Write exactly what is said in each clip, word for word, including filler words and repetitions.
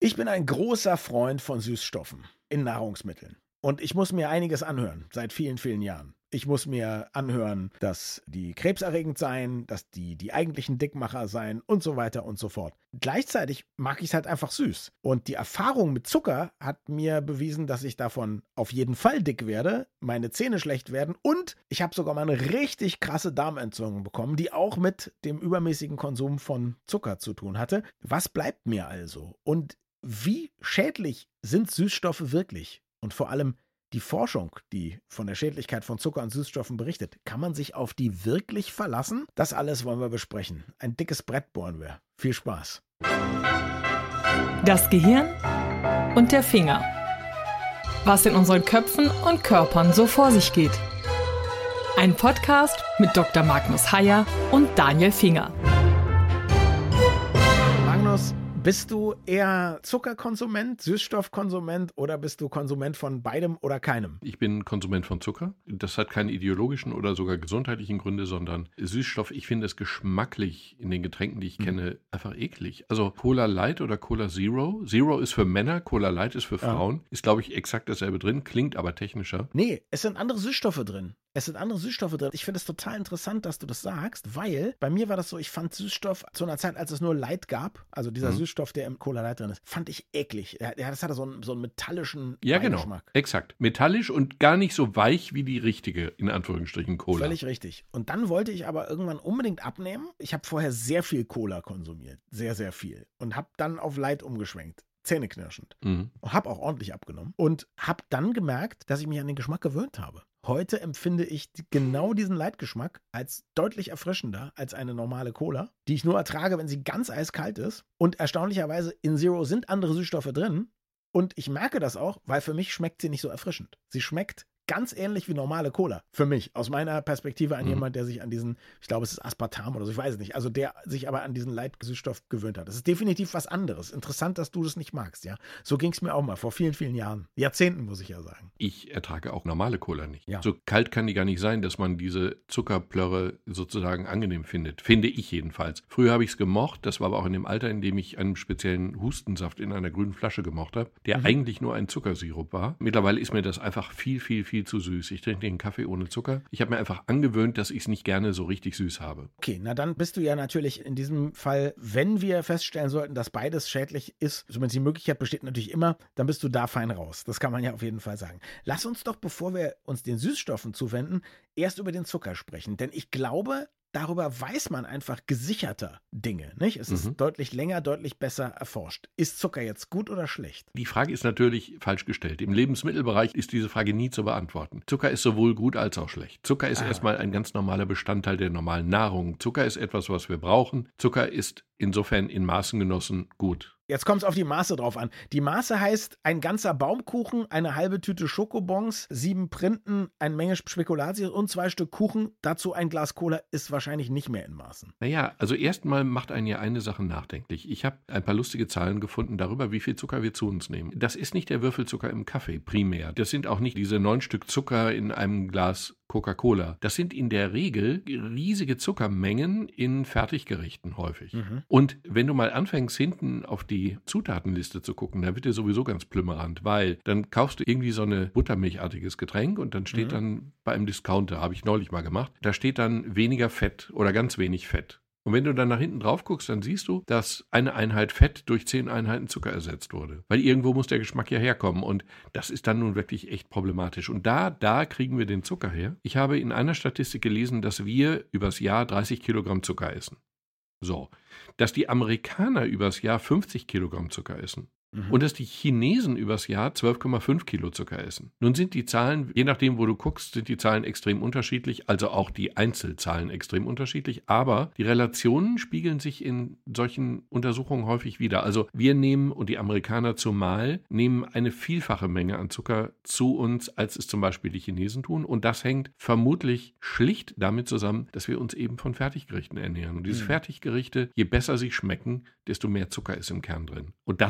Ich bin ein großer Freund von Süßstoffen in Nahrungsmitteln. Und ich muss mir einiges anhören, seit vielen, vielen Jahren. Ich muss mir anhören, dass die krebserregend seien, dass die die eigentlichen Dickmacher seien und so weiter und so fort. Gleichzeitig mag ich es halt einfach süß. Und die Erfahrung mit Zucker hat mir bewiesen, dass ich davon auf jeden Fall dick werde, meine Zähne schlecht werden und ich habe sogar mal eine richtig krasse Darmentzündung bekommen, die auch mit dem übermäßigen Konsum von Zucker zu tun hatte. Was bleibt mir also? Und wie schädlich sind Süßstoffe wirklich? Und vor allem die Forschung, die von der Schädlichkeit von Zucker und Süßstoffen berichtet, kann man sich auf die wirklich verlassen? Das alles wollen wir besprechen. Ein dickes Brett bohren wir. Viel Spaß. Das Gehirn und der Finger. Was in unseren Köpfen und Körpern so vor sich geht. Ein Podcast mit Doktor Magnus Heyer und Daniel Finger. Magnus, bist du eher Zuckerkonsument, Süßstoffkonsument oder bist du Konsument von beidem oder keinem? Ich bin Konsument von Zucker. Das hat keine ideologischen oder sogar gesundheitlichen Gründe, sondern Süßstoff, ich finde es geschmacklich in den Getränken, die ich kenne, einfach eklig. Also Cola Light oder Cola Zero. Zero ist für Männer, Cola Light ist für Frauen. Ja. Ist, glaube ich, exakt dasselbe drin, klingt aber technischer. Nee, es sind andere Süßstoffe drin. Es sind andere Süßstoffe drin. Ich finde es total interessant, dass du das sagst, weil bei mir war das so, ich fand Süßstoff zu einer Zeit, als es nur Light gab, also dieser mhm. Süßstoff, der im Cola Light drin ist, fand ich eklig. Ja, das hatte so einen, so einen metallischen Ja, Beigeschmack. Genau, exakt. Metallisch und gar nicht so weich wie die richtige, in Anführungsstrichen, Cola. Völlig richtig. Und dann wollte ich aber irgendwann unbedingt abnehmen. Ich habe vorher sehr viel Cola konsumiert, sehr, sehr viel und habe dann auf Light umgeschwenkt. Zähneknirschend. Mhm. Und habe auch ordentlich abgenommen. Und habe dann gemerkt, dass ich mich an den Geschmack gewöhnt habe. Heute empfinde ich genau diesen Leitgeschmack als deutlich erfrischender als eine normale Cola, die ich nur ertrage, wenn sie ganz eiskalt ist. Und erstaunlicherweise in Zero sind andere Süßstoffe drin. Und ich merke das auch, weil für mich schmeckt sie nicht so erfrischend. Sie schmeckt ganz ähnlich wie normale Cola. Für mich, aus meiner Perspektive an mhm. jemand, der sich an diesen, ich glaube, es ist Aspartam oder so, ich weiß es nicht, also der sich aber an diesen Leitsüßstoff gewöhnt hat. Das ist definitiv was anderes. Interessant, dass du das nicht magst, ja. So ging es mir auch mal vor vielen, vielen Jahren. Jahrzehnten, muss ich ja sagen. Ich ertrage auch normale Cola nicht. Ja. So kalt kann die gar nicht sein, dass man diese Zuckerplörre sozusagen angenehm findet. Finde ich jedenfalls. Früher habe ich es gemocht, das war aber auch in dem Alter, in dem ich einen speziellen Hustensaft in einer grünen Flasche gemocht habe, der mhm. eigentlich nur ein Zuckersirup war. Mittlerweile ist mir das einfach viel, viel, viel zu süß. Ich trinke den Kaffee ohne Zucker. Ich habe mir einfach angewöhnt, dass ich es nicht gerne so richtig süß habe. Okay, na dann bist du ja natürlich in diesem Fall, wenn wir feststellen sollten, dass beides schädlich ist, zumindest die Möglichkeit besteht natürlich immer, dann bist du da fein raus. Das kann man ja auf jeden Fall sagen. Lass uns doch, bevor wir uns den Süßstoffen zuwenden, erst über den Zucker sprechen. Denn ich glaube, darüber weiß man einfach gesicherter Dinge, nicht? Es ist mhm. deutlich länger, deutlich besser erforscht. Ist Zucker jetzt gut oder schlecht? Die Frage ist natürlich falsch gestellt. Im Lebensmittelbereich ist diese Frage nie zu beantworten. Zucker ist sowohl gut als auch schlecht. Zucker ist ah. erstmal ein ganz normaler Bestandteil der normalen Nahrung. Zucker ist etwas, was wir brauchen. Zucker ist insofern in Maßen genossen gut. Jetzt kommt es auf die Maße drauf an. Die Maße heißt ein ganzer Baumkuchen, eine halbe Tüte Schokobons, sieben Printen, eine Menge Spekulatius und zwei Stück Kuchen. Dazu ein Glas Cola ist wahrscheinlich nicht mehr in Maßen. Naja, also erstmal macht einen ja eine Sache nachdenklich. Ich habe ein paar lustige Zahlen gefunden darüber, wie viel Zucker wir zu uns nehmen. Das ist nicht der Würfelzucker im Kaffee primär. Das sind auch nicht diese neun Stück Zucker in einem Glas Coca-Cola. Das sind in der Regel riesige Zuckermengen in Fertiggerichten häufig. Mhm. Und wenn du mal anfängst, hinten auf die Zutatenliste zu gucken, dann wird dir sowieso ganz plümmerant, weil dann kaufst du irgendwie so eine buttermilchartiges Getränk und dann steht mhm. dann bei einem Discounter, habe ich neulich mal gemacht, da steht dann weniger Fett oder ganz wenig Fett. Und wenn du dann nach hinten drauf guckst, dann siehst du, dass eine Einheit Fett durch zehn Einheiten Zucker ersetzt wurde. Weil irgendwo muss der Geschmack ja herkommen und das ist dann nun wirklich echt problematisch. Und da, da kriegen wir den Zucker her. Ich habe in einer Statistik gelesen, dass wir übers Jahr dreißig Kilogramm Zucker essen. So, dass die Amerikaner übers Jahr fünfzig Kilogramm Zucker essen. Mhm. Und dass die Chinesen übers Jahr zwölf Komma fünf Kilo Zucker essen. Nun sind die Zahlen, je nachdem, wo du guckst, sind die Zahlen extrem unterschiedlich, also auch die Einzelzahlen extrem unterschiedlich, aber die Relationen spiegeln sich in solchen Untersuchungen häufig wieder. Also wir nehmen, und die Amerikaner zumal, nehmen eine vielfache Menge an Zucker zu uns, als es zum Beispiel die Chinesen tun. Und das hängt vermutlich schlicht damit zusammen, dass wir uns eben von Fertiggerichten ernähren. Und diese mhm. Fertiggerichte, je besser sie schmecken, desto mehr Zucker ist im Kern drin. Und das ist dann natürlich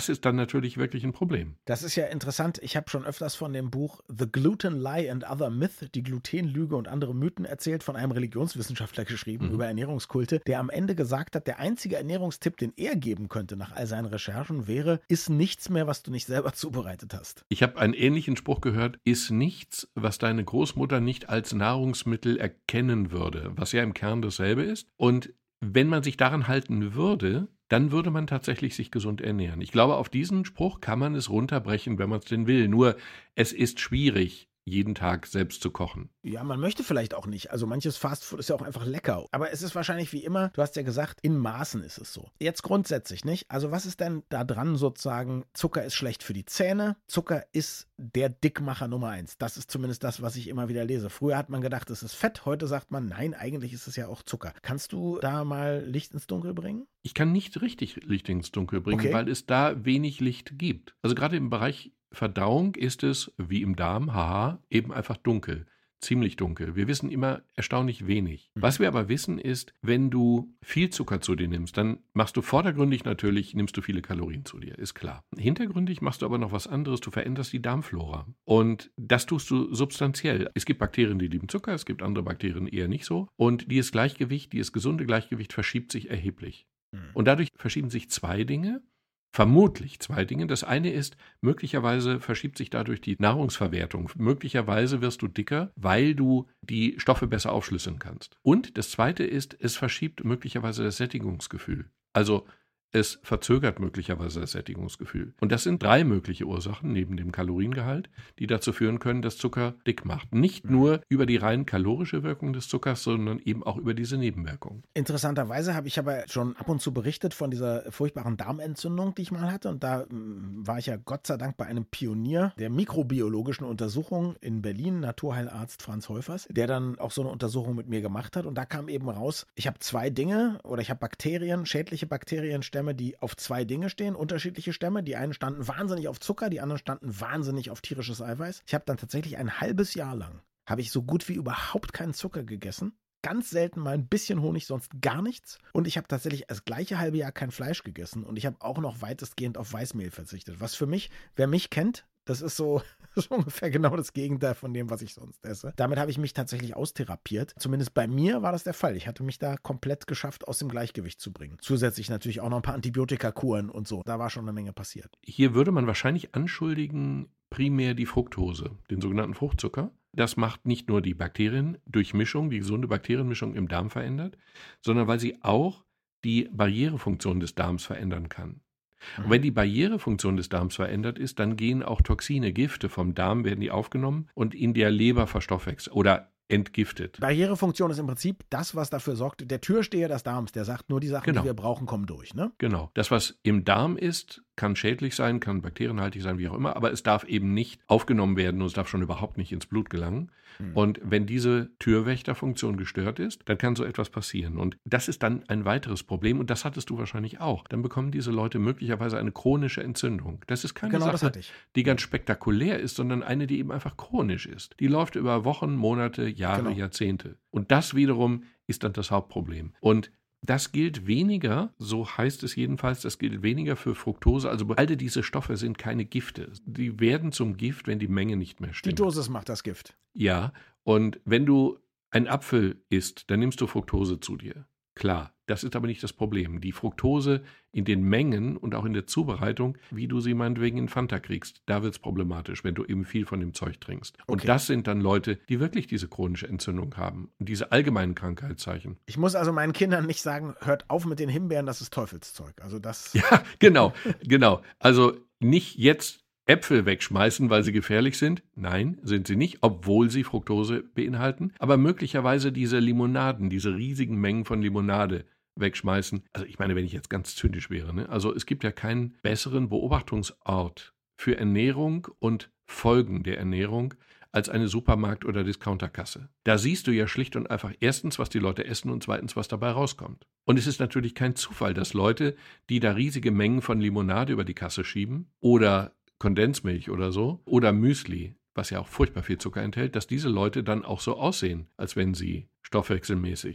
natürlich wirklich ein Problem. Das ist ja interessant. Ich habe schon öfters von dem Buch The Gluten Lie and Other Myth, die Glutenlüge und andere Mythen erzählt, von einem Religionswissenschaftler geschrieben mhm. über Ernährungskulte, der am Ende gesagt hat, der einzige Ernährungstipp, den er geben könnte nach all seinen Recherchen, wäre, iss nichts mehr, was du nicht selber zubereitet hast. Ich habe einen ähnlichen Spruch gehört, iss nichts, was deine Großmutter nicht als Nahrungsmittel erkennen würde, was ja im Kern dasselbe ist. Und wenn man sich daran halten würde, dann würde man tatsächlich sich gesund ernähren. Ich glaube, auf diesen Spruch kann man es runterbrechen, wenn man es denn will. Nur, es ist schwierig, jeden Tag selbst zu kochen. Ja, man möchte vielleicht auch nicht. Also manches Fastfood ist ja auch einfach lecker. Aber es ist wahrscheinlich wie immer, du hast ja gesagt, in Maßen ist es so. Jetzt grundsätzlich nicht. Also was ist denn da dran sozusagen? Zucker ist schlecht für die Zähne. Zucker ist der Dickmacher Nummer eins. Das ist zumindest das, was ich immer wieder lese. Früher hat man gedacht, es ist Fett. Heute sagt man, nein, eigentlich ist es ja auch Zucker. Kannst du da mal Licht ins Dunkel bringen? Ich kann nicht richtig Licht ins Dunkel bringen, okay. weil es da wenig Licht gibt. Also gerade im Bereich Verdauung ist es, wie im Darm, haha, eben einfach dunkel, ziemlich dunkel. Wir wissen immer erstaunlich wenig. Was wir aber wissen ist, wenn du viel Zucker zu dir nimmst, dann machst du vordergründig natürlich, nimmst du viele Kalorien zu dir, ist klar. Hintergründig machst du aber noch was anderes, du veränderst die Darmflora. Und das tust du substanziell. Es gibt Bakterien, die lieben Zucker, es gibt andere Bakterien eher nicht so. Und dieses Gleichgewicht, dieses gesunde Gleichgewicht verschiebt sich erheblich. Und dadurch verschieben sich zwei Dinge. Vermutlich zwei Dinge. Das eine ist, möglicherweise verschiebt sich dadurch die Nahrungsverwertung. Möglicherweise wirst du dicker, weil du die Stoffe besser aufschlüsseln kannst. Und das zweite ist, es verschiebt möglicherweise das Sättigungsgefühl. Also es verzögert möglicherweise das Sättigungsgefühl. Und das sind drei mögliche Ursachen neben dem Kaloriengehalt, die dazu führen können, dass Zucker dick macht. Nicht nur über die rein kalorische Wirkung des Zuckers, sondern eben auch über diese Nebenwirkungen. Interessanterweise habe ich aber schon ab und zu berichtet von dieser furchtbaren Darmentzündung, die ich mal hatte. Und da mh, war ich ja Gott sei Dank bei einem Pionier der mikrobiologischen Untersuchung in Berlin, Naturheilarzt Franz Häufers, der dann auch so eine Untersuchung mit mir gemacht hat. Und da kam eben raus, ich habe zwei Dinge oder ich habe Bakterien, schädliche Bakterienstämme, die auf zwei Dinge stehen, unterschiedliche Stämme. Die einen standen wahnsinnig auf Zucker, die anderen standen wahnsinnig auf tierisches Eiweiß. Ich habe dann tatsächlich ein halbes Jahr lang, habe ich so gut wie überhaupt keinen Zucker gegessen. Ganz selten mal ein bisschen Honig, sonst gar nichts. Und ich habe tatsächlich das gleiche halbe Jahr kein Fleisch gegessen. Und ich habe auch noch weitestgehend auf Weißmehl verzichtet. Was für mich, wer mich kennt, das ist so, das ist ungefähr genau das Gegenteil von dem, was ich sonst esse. Damit habe ich mich tatsächlich austherapiert. Zumindest bei mir war das der Fall. Ich hatte mich da komplett geschafft, aus dem Gleichgewicht zu bringen. Zusätzlich natürlich auch noch ein paar Antibiotikakuren und so. Da war schon eine Menge passiert. Hier würde man wahrscheinlich anschuldigen, primär die Fructose, den sogenannten Fruchtzucker. Das macht nicht nur die Bakteriendurchmischung, die gesunde Bakterienmischung im Darm verändert, sondern weil sie auch die Barrierefunktion des Darms verändern kann. Und wenn die Barrierefunktion des Darms verändert ist, dann gehen auch Toxine, Gifte vom Darm, werden die aufgenommen und in der Leber verstoffwechselt oder entgiftet. Barrierefunktion ist im Prinzip das, was dafür sorgt, der Türsteher des Darms, der sagt, nur die Sachen, genau. die wir brauchen, kommen durch, ne? Genau. Das, was im Darm ist, kann schädlich sein, kann bakterienhaltig sein, wie auch immer, aber es darf eben nicht aufgenommen werden und es darf schon überhaupt nicht ins Blut gelangen. Hm. Und wenn diese Türwächterfunktion gestört ist, dann kann so etwas passieren. Und das ist dann ein weiteres Problem und das hattest du wahrscheinlich auch. Dann bekommen diese Leute möglicherweise eine chronische Entzündung. Das ist keine genau, Sache, die ganz spektakulär ist, sondern eine, die eben einfach chronisch ist. Die läuft über Wochen, Monate, Jahre, genau. Jahrzehnte. Und das wiederum ist dann das Hauptproblem. Und das gilt weniger, so heißt es jedenfalls, das gilt weniger für Fructose. Also all diese Stoffe sind keine Gifte. Die werden zum Gift, wenn die Menge nicht mehr stimmt. Die Dosis macht das Gift. Ja, und wenn du einen Apfel isst, dann nimmst du Fructose zu dir. Klar, das ist aber nicht das Problem. Die Fructose in den Mengen und auch in der Zubereitung, wie du sie meinetwegen in Fanta kriegst, da wird es problematisch, wenn du eben viel von dem Zeug trinkst. Und okay. das sind dann Leute, die wirklich diese chronische Entzündung haben und diese allgemeinen Krankheitszeichen. Ich muss also meinen Kindern nicht sagen, hört auf mit den Himbeeren, das ist Teufelszeug. Also das. Ja, genau, genau. Also nicht jetzt Äpfel wegschmeißen, weil sie gefährlich sind. Nein, sind sie nicht, obwohl sie Fructose beinhalten. Aber möglicherweise diese Limonaden, diese riesigen Mengen von Limonade wegschmeißen. Also ich meine, wenn ich jetzt ganz zynisch wäre, ne? Also es gibt ja keinen besseren Beobachtungsort für Ernährung und Folgen der Ernährung als eine Supermarkt- oder Discounterkasse. Da siehst du ja schlicht und einfach erstens, was die Leute essen und zweitens, was dabei rauskommt. Und es ist natürlich kein Zufall, dass Leute, die da riesige Mengen von Limonade über die Kasse schieben oder Kondensmilch oder so oder Müsli, was ja auch furchtbar viel Zucker enthält, dass diese Leute dann auch so aussehen, als wenn sie stoffwechselmäßig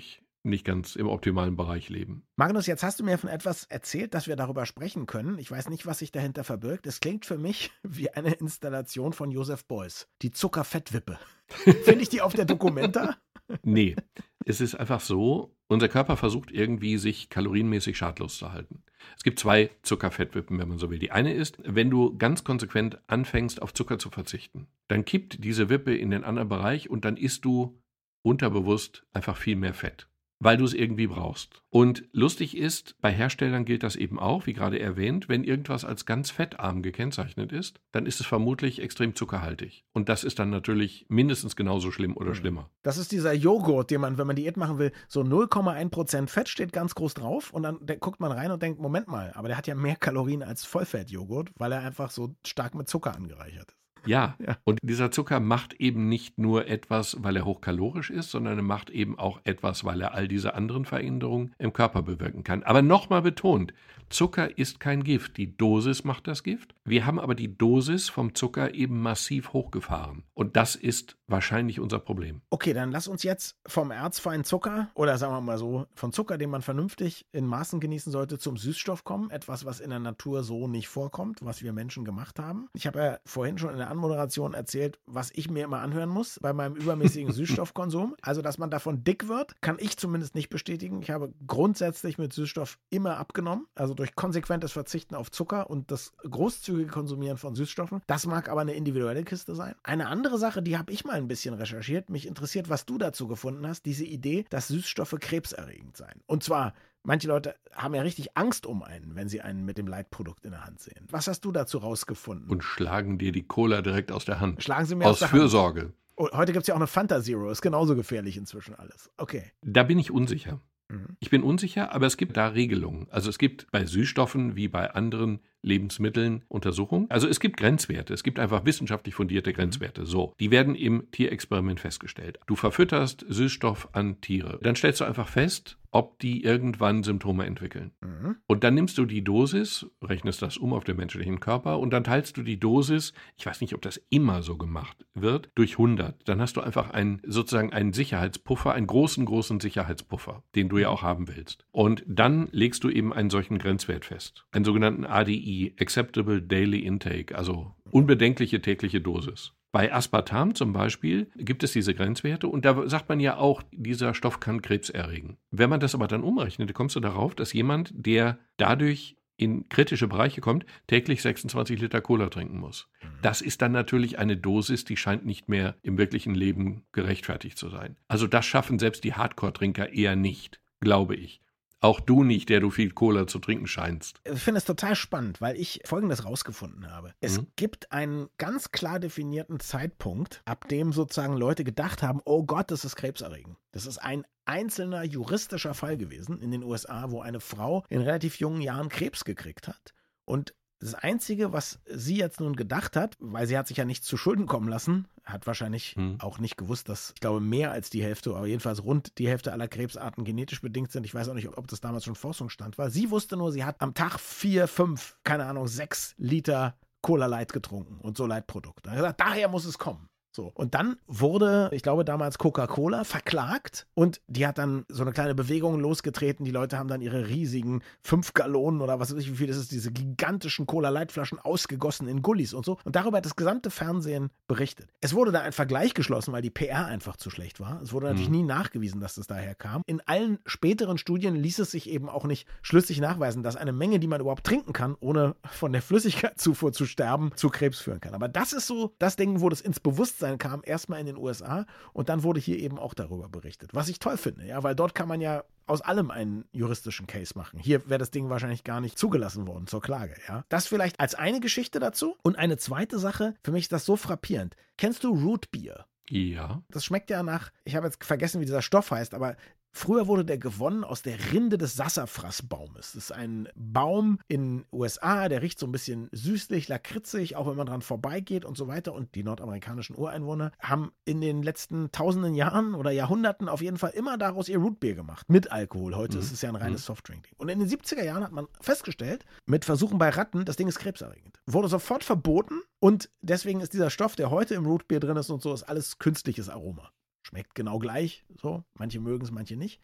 nicht ganz im optimalen Bereich leben. Magnus, jetzt hast du mir von etwas erzählt, dass wir darüber sprechen können. Ich weiß nicht, was sich dahinter verbirgt. Es klingt für mich wie eine Installation von Joseph Beuys. Die Zuckerfettwippe. Finde ich die auf der Documenta? Nee, es ist einfach so, unser Körper versucht irgendwie, sich kalorienmäßig schadlos zu halten. Es gibt zwei Zuckerfettwippen, wenn man so will. Die eine ist, wenn du ganz konsequent anfängst, auf Zucker zu verzichten, dann kippt diese Wippe in den anderen Bereich und dann isst du unterbewusst einfach viel mehr Fett, weil du es irgendwie brauchst. Und lustig ist, bei Herstellern gilt das eben auch, wie gerade erwähnt, wenn irgendwas als ganz fettarm gekennzeichnet ist, dann ist es vermutlich extrem zuckerhaltig. Und das ist dann natürlich mindestens genauso schlimm oder schlimmer. Das ist dieser Joghurt, den man, wenn man Diät machen will, so null Komma eins Prozent Fett steht ganz groß drauf und dann guckt man rein und denkt, Moment mal, aber der hat ja mehr Kalorien als Vollfettjoghurt, weil er einfach so stark mit Zucker angereichert ist. Ja, Ja. Und dieser Zucker macht eben nicht nur etwas, weil er hochkalorisch ist, sondern er macht eben auch etwas, weil er all diese anderen Veränderungen im Körper bewirken kann. Aber nochmal betont, Zucker ist kein Gift. Die Dosis macht das Gift. Wir haben aber die Dosis vom Zucker eben massiv hochgefahren. Und das ist wahrscheinlich unser Problem. Okay, dann lass uns jetzt vom erzfeinen Zucker oder sagen wir mal so, von Zucker, den man vernünftig in Maßen genießen sollte, zum Süßstoff kommen. Etwas, was in der Natur so nicht vorkommt, was wir Menschen gemacht haben. Ich habe ja vorhin schon in der Anmoderation erzählt, was ich mir immer anhören muss bei meinem übermäßigen Süßstoffkonsum. Also, dass man davon dick wird, kann ich zumindest nicht bestätigen. Ich habe grundsätzlich mit Süßstoff immer abgenommen, also durch konsequentes Verzichten auf Zucker und das großzügige Konsumieren von Süßstoffen. Das mag aber eine individuelle Kiste sein. Eine andere Sache, die habe ich mal ein bisschen recherchiert. Mich interessiert, was du dazu gefunden hast, diese Idee, dass Süßstoffe krebserregend seien. Und zwar, manche Leute haben ja richtig Angst um einen, wenn sie einen mit dem Leitprodukt in der Hand sehen. Was hast du dazu rausgefunden? Und schlagen dir die Cola direkt aus der Hand. Schlagen sie mir aus aus der Fürsorge. Hand. Oh, heute gibt es ja auch eine Fanta Zero. Ist genauso gefährlich inzwischen alles. Okay. Da bin ich unsicher. Mhm. Ich bin unsicher, aber es gibt da Regelungen. Also es gibt bei Süßstoffen wie bei anderen Lebensmitteln Untersuchungen. Also es gibt Grenzwerte. Es gibt einfach wissenschaftlich fundierte Grenzwerte. So, die werden im Tierexperiment festgestellt. Du verfütterst Süßstoff an Tiere. Dann stellst du einfach fest, ob die irgendwann Symptome entwickeln. Mhm. Und dann nimmst du die Dosis, rechnest das um auf den menschlichen Körper und dann teilst du die Dosis, ich weiß nicht, ob das immer so gemacht wird, durch hundert. Dann hast du einfach einen, sozusagen einen Sicherheitspuffer, einen großen, großen Sicherheitspuffer, den du ja auch haben willst. Und dann legst du eben einen solchen Grenzwert fest. Einen sogenannten A D I, Acceptable Daily Intake, also unbedenkliche tägliche Dosis. Bei Aspartam zum Beispiel gibt es diese Grenzwerte und da sagt man ja auch, dieser Stoff kann Krebs erregen. Wenn man das aber dann umrechnet, kommst du darauf, dass jemand, der dadurch in kritische Bereiche kommt, täglich sechsundzwanzig Liter Cola trinken muss. Das ist dann natürlich eine Dosis, die scheint nicht mehr im wirklichen Leben gerechtfertigt zu sein. Also das schaffen selbst die Hardcore-Trinker eher nicht, glaube ich. Auch du nicht, der du viel Cola zu trinken scheinst. Ich finde es total spannend, weil ich Folgendes rausgefunden habe. Es Mhm. gibt einen ganz klar definierten Zeitpunkt, ab dem sozusagen Leute gedacht haben, oh Gott, das ist krebserregend. Das ist ein einzelner juristischer Fall gewesen in den U S A, wo eine Frau in relativ jungen Jahren Krebs gekriegt hat. Und das Einzige, was sie jetzt nun gedacht hat, weil sie hat sich ja nichts zu Schulden kommen lassen, hat wahrscheinlich Hm. auch nicht gewusst, dass, ich glaube, mehr als die Hälfte, aber jedenfalls rund die Hälfte aller Krebsarten genetisch bedingt sind. Ich weiß auch nicht, ob das damals schon Forschungsstand war. Sie wusste nur, sie hat am Tag vier, fünf, keine Ahnung, sechs Liter Cola Light getrunken und so Leitprodukte. Er hat gesagt, daher muss es kommen. So. Und dann wurde, ich glaube damals Coca-Cola verklagt und die hat dann so eine kleine Bewegung losgetreten. Die Leute haben dann ihre riesigen fünf Gallonen oder was weiß ich, wie viel das ist, diese gigantischen Cola-Light-Flaschen ausgegossen in Gullis und so. Und darüber hat das gesamte Fernsehen berichtet. Es wurde da ein Vergleich geschlossen, weil die P R einfach zu schlecht war. Es wurde natürlich Mhm. nie nachgewiesen, dass das daher kam. In allen späteren Studien ließ es sich eben auch nicht schlüssig nachweisen, dass eine Menge, die man überhaupt trinken kann, ohne von der Flüssigkeitszufuhr zu sterben, zu Krebs führen kann. Aber das ist so das Ding, wo das ins Bewusstsein kam, erstmal in den U S A und dann wurde hier eben auch darüber berichtet. Was ich toll finde, ja, weil dort kann man ja aus allem einen juristischen Case machen. Hier wäre das Ding wahrscheinlich gar nicht zugelassen worden zur Klage, ja. Das vielleicht als eine Geschichte dazu. Und eine zweite Sache, für mich ist das so frappierend. Kennst du Root Beer? Ja. Das schmeckt ja nach, ich habe jetzt vergessen, wie dieser Stoff heißt, aber früher wurde der gewonnen aus der Rinde des Sassafrasbaumes. Das ist ein Baum in den U S A, der riecht so ein bisschen süßlich, lakritzig, auch wenn man dran vorbeigeht und so weiter. Und die nordamerikanischen Ureinwohner haben in den letzten tausenden Jahren oder Jahrhunderten auf jeden Fall immer daraus ihr Rootbeer gemacht. Mit Alkohol. Heute Mhm. ist es ja ein reines Mhm. Softdrink-Ding. Und in den siebziger Jahren hat man festgestellt, mit Versuchen bei Ratten, das Ding ist krebserregend. Wurde sofort verboten und deswegen ist dieser Stoff, der heute im Rootbeer drin ist und so, ist alles künstliches Aroma. Schmeckt genau gleich, so. Manche mögen es, manche nicht.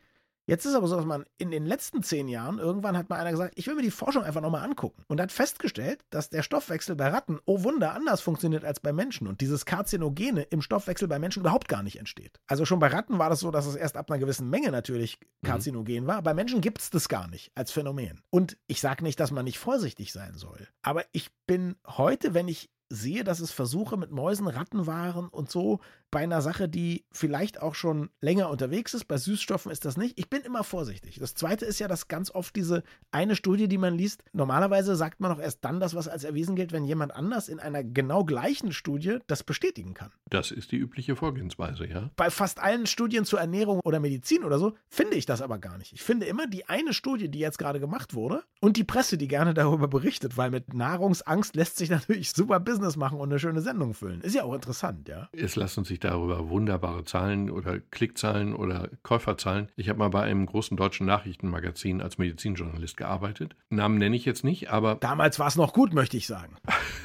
Jetzt ist aber so, dass man in den letzten zehn Jahren, irgendwann hat mal einer gesagt, ich will mir die Forschung einfach nochmal angucken. Und hat festgestellt, dass der Stoffwechsel bei Ratten, oh Wunder, anders funktioniert als bei Menschen. Und dieses Karzinogene im Stoffwechsel bei Menschen überhaupt gar nicht entsteht. Also schon bei Ratten war das so, dass es erst ab einer gewissen Menge natürlich karzinogen mhm. war. Bei Menschen gibt es das gar nicht als Phänomen. Und ich sage nicht, dass man nicht vorsichtig sein soll. Aber ich bin heute, wenn ich sehe, dass es Versuche mit Mäusen, Ratten waren und so, bei einer Sache, die vielleicht auch schon länger unterwegs ist. Bei Süßstoffen ist das nicht. Ich bin immer vorsichtig. Das Zweite ist ja, dass ganz oft diese eine Studie, die man liest, normalerweise sagt man auch erst dann das, was als erwiesen gilt, wenn jemand anders in einer genau gleichen Studie das bestätigen kann. Das ist die übliche Vorgehensweise, ja. Bei fast allen Studien zur Ernährung oder Medizin oder so, finde ich das aber gar nicht. Ich finde immer die eine Studie, die jetzt gerade gemacht wurde und die Presse, die gerne darüber berichtet, weil mit Nahrungsangst lässt sich natürlich super Business machen und eine schöne Sendung füllen. Ist ja auch interessant, ja. Es lassen sich darüber wunderbare Zahlen oder Klickzahlen oder Käuferzahlen. Ich habe mal bei einem großen deutschen Nachrichtenmagazin als Medizinjournalist gearbeitet. Namen nenne ich jetzt nicht, aber... Damals war es noch gut, möchte ich sagen.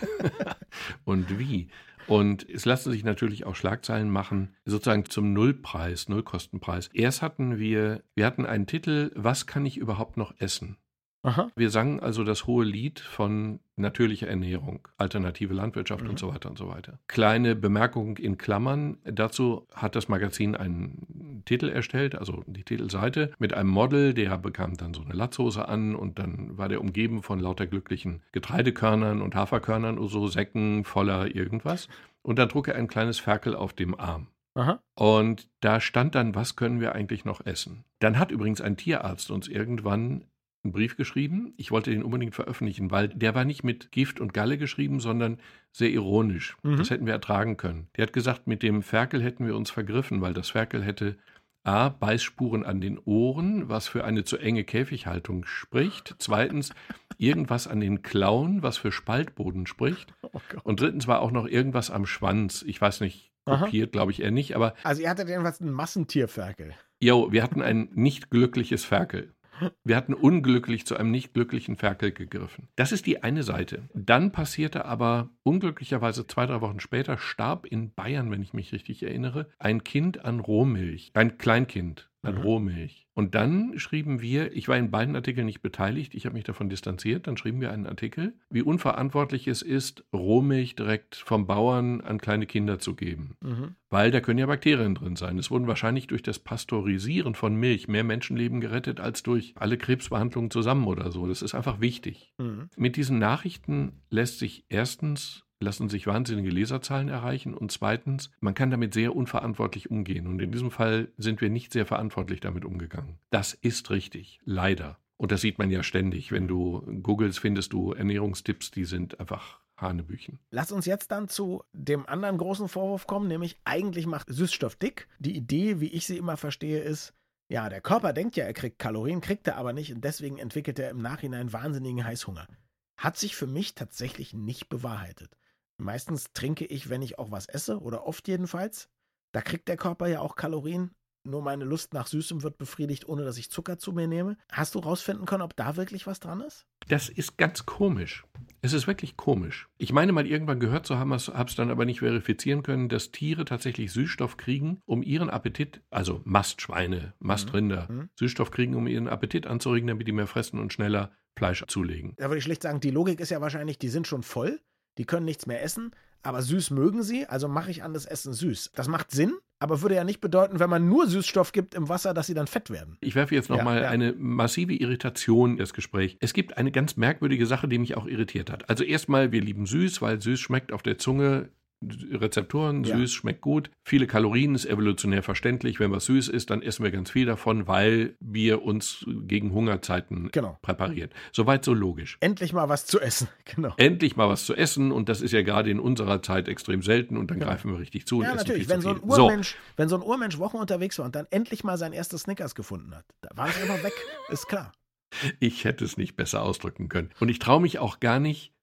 Und wie? Und es lassen sich natürlich auch Schlagzeilen machen, sozusagen zum Nullpreis, Nullkostenpreis. Erst hatten wir, wir hatten einen Titel, was kann ich überhaupt noch essen? Aha. Wir sangen also das hohe Lied von natürlicher Ernährung, alternative Landwirtschaft mhm. und so weiter und so weiter. Kleine Bemerkung in Klammern, dazu hat das Magazin einen Titel erstellt, also die Titelseite, mit einem Model, der bekam dann so eine Latzhose an und dann war der umgeben von lauter glücklichen Getreidekörnern und Haferkörnern und so Säcken voller irgendwas. Und dann trug er ein kleines Ferkel auf dem Arm. Aha. Und da stand dann, was können wir eigentlich noch essen? Dann hat übrigens ein Tierarzt uns irgendwann einen Brief geschrieben. Ich wollte den unbedingt veröffentlichen, weil der war nicht mit Gift und Galle geschrieben, sondern sehr ironisch. Mhm. Das hätten wir ertragen können. Der hat gesagt, mit dem Ferkel hätten wir uns vergriffen, weil das Ferkel hätte a. Beißspuren an den Ohren, was für eine zu enge Käfighaltung spricht. Zweitens, irgendwas an den Klauen, was für Spaltboden spricht. Oh Gott. Und drittens war auch noch irgendwas am Schwanz. Ich weiß nicht, kopiert glaube ich eher nicht, aber... Also ihr hattet jedenfalls einen Massentierferkel. Jo, wir hatten ein nicht glückliches Ferkel. Wir hatten unglücklich zu einem nicht glücklichen Ferkel gegriffen. Das ist die eine Seite. Dann passierte aber unglücklicherweise zwei, drei Wochen später, starb in Bayern, wenn ich mich richtig erinnere, ein Kind an Rohmilch, ein Kleinkind an mhm. Rohmilch. Und dann schrieben wir, ich war in beiden Artikeln nicht beteiligt, ich habe mich davon distanziert, dann schrieben wir einen Artikel, wie unverantwortlich es ist, Rohmilch direkt vom Bauern an kleine Kinder zu geben. Mhm. Weil da können ja Bakterien drin sein. Es wurden wahrscheinlich durch das Pasteurisieren von Milch mehr Menschenleben gerettet als durch alle Krebsbehandlungen zusammen oder so. Das ist einfach wichtig. Mhm. Mit diesen Nachrichten lässt sich erstens lassen sich wahnsinnige Leserzahlen erreichen und zweitens, man kann damit sehr unverantwortlich umgehen und in diesem Fall sind wir nicht sehr verantwortlich damit umgegangen. Das ist richtig, leider. Und das sieht man ja ständig. Wenn du googelst, findest du Ernährungstipps, die sind einfach Hanebüchen. Lass uns jetzt dann zu dem anderen großen Vorwurf kommen, nämlich eigentlich macht Süßstoff dick. Die Idee, wie ich sie immer verstehe, ist, ja, der Körper denkt ja, er kriegt Kalorien, kriegt er aber nicht und deswegen entwickelt er im Nachhinein wahnsinnigen Heißhunger. Hat sich für mich tatsächlich nicht bewahrheitet. Meistens trinke ich, wenn ich auch was esse, oder oft jedenfalls. Da kriegt der Körper ja auch Kalorien. Nur meine Lust nach Süßem wird befriedigt, ohne dass ich Zucker zu mir nehme. Hast du rausfinden können, ob da wirklich was dran ist? Das ist ganz komisch. Es ist wirklich komisch. Ich meine mal irgendwann gehört zu haben, habe es dann aber nicht verifizieren können, dass Tiere tatsächlich Süßstoff kriegen, um ihren Appetit, also Mastschweine, Mastrinder, mhm. Süßstoff kriegen, um ihren Appetit anzuregen, damit die mehr fressen und schneller Fleisch zulegen. Da würde ich schlicht sagen, die Logik ist ja wahrscheinlich, die sind schon voll. Die können nichts mehr essen, aber süß mögen sie, also mache ich an das Essen süß. Das macht Sinn, aber würde ja nicht bedeuten, wenn man nur Süßstoff gibt im Wasser, dass sie dann fett werden. Ich werfe jetzt nochmal ja, ja. eine massive Irritation in das Gespräch. Es gibt eine ganz merkwürdige Sache, die mich auch irritiert hat. Also erstmal, wir lieben süß, weil süß schmeckt auf der Zunge. Rezeptoren, süß, ja. schmeckt gut. Viele Kalorien, ist evolutionär verständlich. Wenn was süß ist, dann essen wir ganz viel davon, weil wir uns gegen Hungerzeiten genau. präparieren. Soweit so logisch. Endlich mal was zu essen. Genau. Endlich mal was zu essen und das ist ja gerade in unserer Zeit extrem selten und dann genau. greifen wir richtig zu und ja, essen natürlich. viel Wenn zu so, viel. ein Urmensch, so. wenn so ein Urmensch Wochen unterwegs war und dann endlich mal sein erstes Snickers gefunden hat, da war es einfach weg. Ist klar. Ich hätte es nicht besser ausdrücken können. Und ich traue mich auch gar nicht,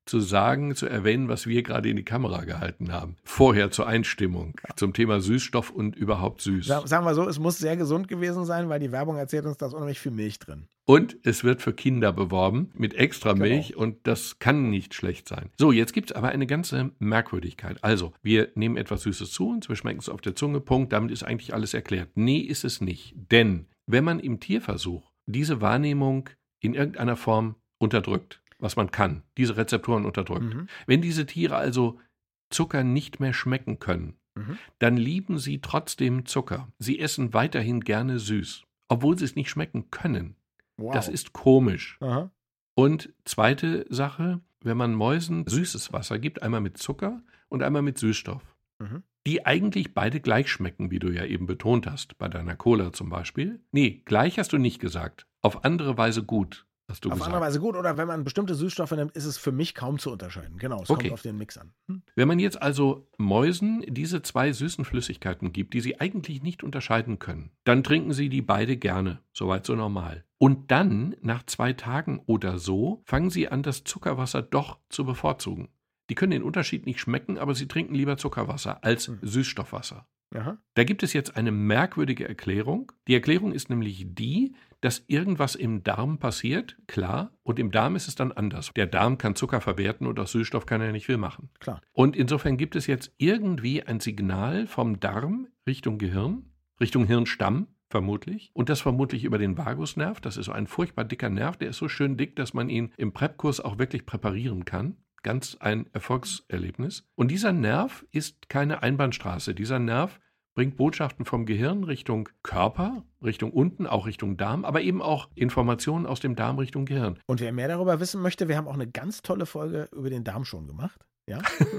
zu sagen, zu erwähnen, was wir gerade in die Kamera gehalten haben. Vorher zur Einstimmung zum Thema Süßstoff und überhaupt süß. Sagen wir so, es muss sehr gesund gewesen sein, weil die Werbung erzählt uns, da ist unheimlich viel Milch drin. Und es wird für Kinder beworben mit extra Milch genau. Und das kann nicht schlecht sein. So, jetzt gibt es aber eine ganze Merkwürdigkeit. Also, wir nehmen etwas Süßes zu uns, wir schmecken es auf der Zunge, Punkt, damit ist eigentlich alles erklärt. Nee, ist es nicht. Denn wenn man im Tierversuch diese Wahrnehmung in irgendeiner Form unterdrückt, was man kann, diese Rezeptoren unterdrückt. Mhm. Wenn diese Tiere also Zucker nicht mehr schmecken können, mhm. dann lieben sie trotzdem Zucker. Sie essen weiterhin gerne süß, obwohl sie es nicht schmecken können. Wow. Das ist komisch. Aha. Und zweite Sache, wenn man Mäusen süßes Wasser gibt, einmal mit Zucker und einmal mit Süßstoff, mhm. die eigentlich beide gleich schmecken, wie du ja eben betont hast, bei deiner Cola zum Beispiel. Nee, gleich hast du nicht gesagt. Auf andere Weise gut. Hast du auf gesagt. andere Weise gut, oder wenn man bestimmte Süßstoffe nimmt, ist es für mich kaum zu unterscheiden. Genau, es okay. kommt auf den Mix an. Hm? Wenn man jetzt also Mäusen diese zwei süßen Flüssigkeiten gibt, die sie eigentlich nicht unterscheiden können, dann trinken sie die beide gerne, soweit so normal. Und dann, nach zwei Tagen oder so, fangen sie an, das Zuckerwasser doch zu bevorzugen. Die können den Unterschied nicht schmecken, aber sie trinken lieber Zuckerwasser als hm. Süßstoffwasser. Aha. Da gibt es jetzt eine merkwürdige Erklärung. Die Erklärung ist nämlich die, dass irgendwas im Darm passiert, klar, und im Darm ist es dann anders. Der Darm kann Zucker verwerten und aus Süßstoff kann er nicht viel machen. Klar. Und insofern gibt es jetzt irgendwie ein Signal vom Darm Richtung Gehirn, Richtung Hirnstamm vermutlich, und das vermutlich über den Vagusnerv. Das ist so ein furchtbar dicker Nerv, der ist so schön dick, dass man ihn im Prep-Kurs auch wirklich präparieren kann. Ganz ein Erfolgserlebnis. Und dieser Nerv ist keine Einbahnstraße. Dieser Nerv bringt Botschaften vom Gehirn Richtung Körper, Richtung unten, auch Richtung Darm, aber eben auch Informationen aus dem Darm Richtung Gehirn. Und wer mehr darüber wissen möchte, wir haben auch eine ganz tolle Folge über den Darm schon gemacht. Ja?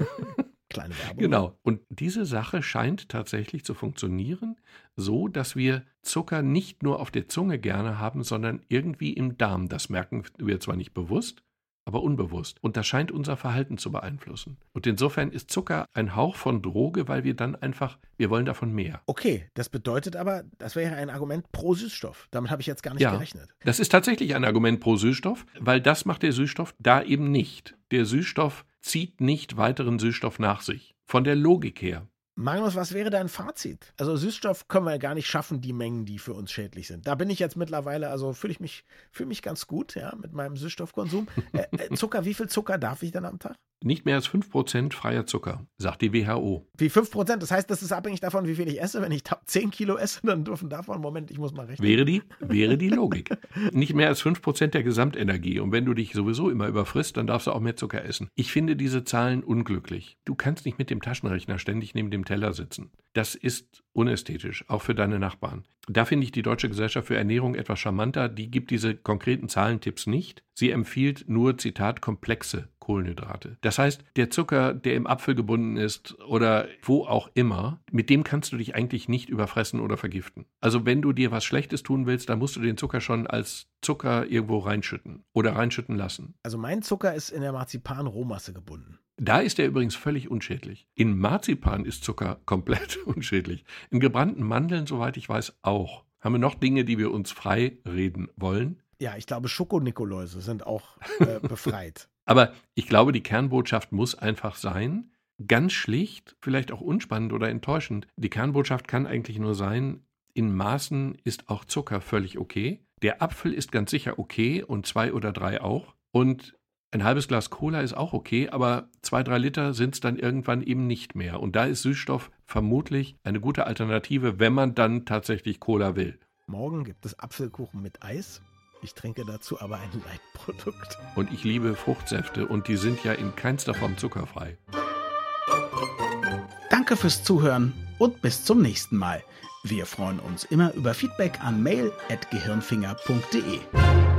Kleine Werbung. Genau. Und diese Sache scheint tatsächlich zu funktionieren, so dass wir Zucker nicht nur auf der Zunge gerne haben, sondern irgendwie im Darm. Das merken wir zwar nicht bewusst, aber unbewusst. Und das scheint unser Verhalten zu beeinflussen. Und insofern ist Zucker ein Hauch von Droge, weil wir dann einfach, wir wollen davon mehr. Okay, das bedeutet aber, das wäre ein Argument pro Süßstoff. Damit habe ich jetzt gar nicht ja, gerechnet. Das ist tatsächlich ein Argument pro Süßstoff, weil das macht der Süßstoff da eben nicht. Der Süßstoff zieht nicht weiteren Süßstoff nach sich. Von der Logik her. Magnus, was wäre dein Fazit? Also Süßstoff können wir gar nicht schaffen, die Mengen, die für uns schädlich sind. Da bin ich jetzt mittlerweile, also fühle ich mich, fühle mich ganz gut, ja, mit meinem Süßstoffkonsum. Äh, äh, Zucker, wie viel Zucker darf ich dann am Tag? Nicht mehr als fünf Prozent freier Zucker, sagt die W H O. Wie fünf Prozent? Das heißt, das ist abhängig davon, wie viel ich esse. Wenn ich zehn Kilo esse, dann dürfen davon, Moment, ich muss mal rechnen. Wäre die, wäre die Logik. Nicht mehr als fünf Prozent der Gesamtenergie. Und wenn du dich sowieso immer überfrisst, dann darfst du auch mehr Zucker essen. Ich finde diese Zahlen unglücklich. Du kannst nicht mit dem Taschenrechner ständig neben dem Teller sitzen. Das ist unästhetisch, auch für deine Nachbarn. Da finde ich die Deutsche Gesellschaft für Ernährung etwas charmanter. Die gibt diese konkreten Zahlentipps nicht. Sie empfiehlt nur, Zitat, komplexe Kohlenhydrate. Das heißt, der Zucker, der im Apfel gebunden ist oder wo auch immer, mit dem kannst du dich eigentlich nicht überfressen oder vergiften. Also wenn du dir was Schlechtes tun willst, dann musst du den Zucker schon als Zucker irgendwo reinschütten oder reinschütten lassen. Also mein Zucker ist in der Marzipan-Rohmasse gebunden. Da ist er übrigens völlig unschädlich. In Marzipan ist Zucker komplett unschädlich. In gebrannten Mandeln, soweit ich weiß, auch. Haben wir noch Dinge, die wir uns frei reden wollen? Ja, ich glaube, Schokonikoläuse sind auch äh, befreit. Aber ich glaube, die Kernbotschaft muss einfach sein, ganz schlicht, vielleicht auch unspannend oder enttäuschend. Die Kernbotschaft kann eigentlich nur sein, in Maßen ist auch Zucker völlig okay. Der Apfel ist ganz sicher okay und zwei oder drei auch. Und ein halbes Glas Cola ist auch okay, aber zwei, drei Liter sind es dann irgendwann eben nicht mehr. Und da ist Süßstoff vermutlich eine gute Alternative, wenn man dann tatsächlich Cola will. Morgen gibt es Apfelkuchen mit Eis. Ich trinke dazu aber ein Leitprodukt. Und ich liebe Fruchtsäfte und die sind ja in keinster Form zuckerfrei. Danke fürs Zuhören und bis zum nächsten Mal. Wir freuen uns immer über Feedback an mail at gehirnfinger punkt de.